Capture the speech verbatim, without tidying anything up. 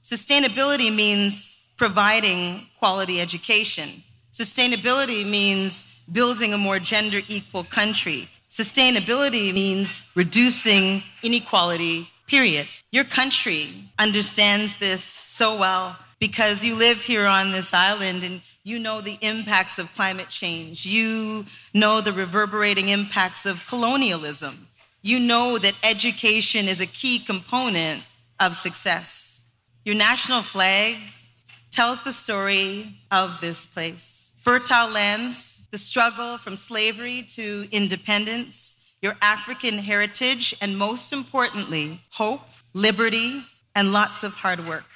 Sustainability means providing quality education. Sustainability means building a more gender equal country. Sustainability means reducing inequality, period. Your country understands this so well because you live here on this island and you know the impacts of climate change. You know the reverberating impacts of colonialism. You know that education is a key component of success. Your national flag tells the story of this place. Fertile lands, the struggle from slavery to independence, your African heritage, and most importantly, hope, liberty, and lots of hard work.